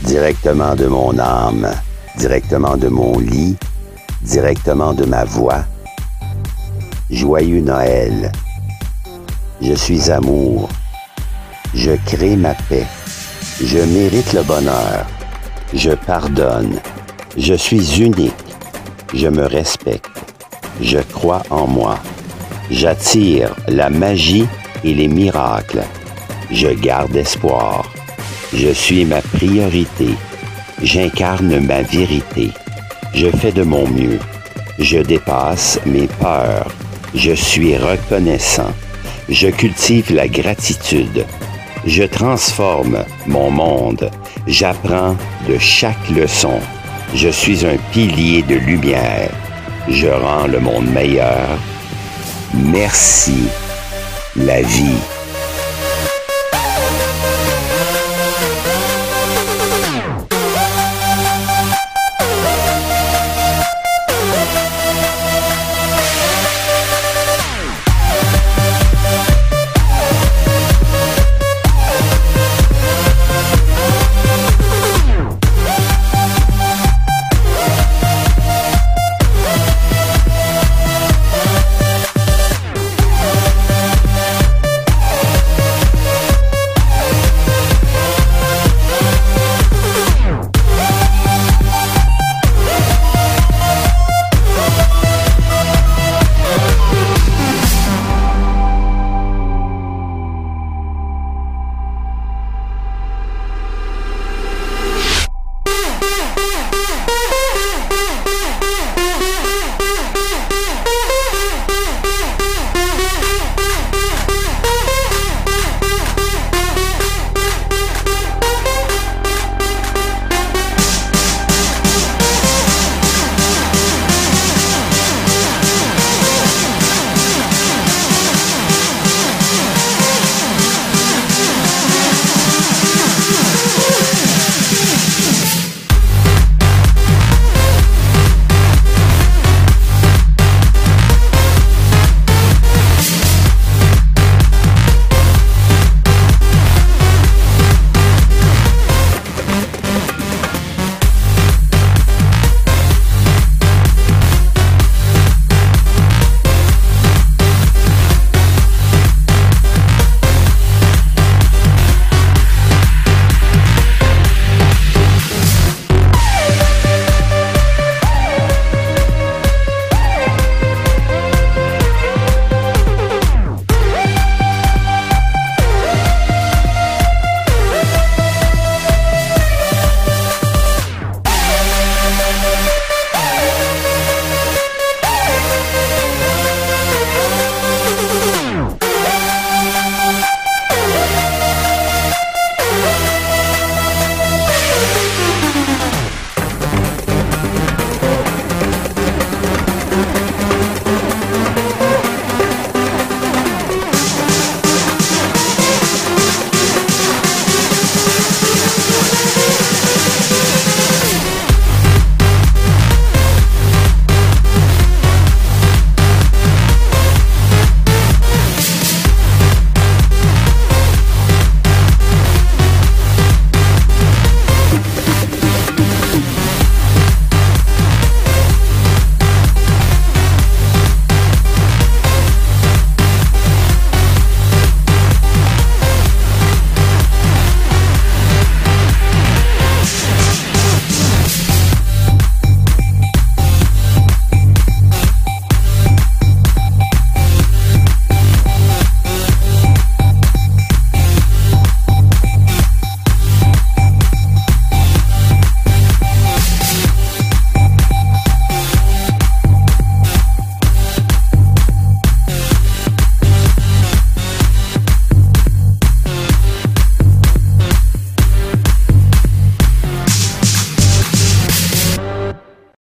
directement de mon âme, directement de mon lit, directement de ma voix. Joyeux Noël. Je suis amour. Je crée ma paix. Je mérite le bonheur. Je pardonne. Je suis unique. Je me respecte. Je crois en moi. J'attire la magie et les miracles. Je garde espoir. Je suis ma priorité. J'incarne ma vérité. Je fais de mon mieux. Je dépasse mes peurs. Je suis reconnaissant. Je cultive la gratitude. Je transforme mon monde. J'apprends de chaque leçon. Je suis un pilier de lumière. Je rends le monde meilleur. Merci, la vie.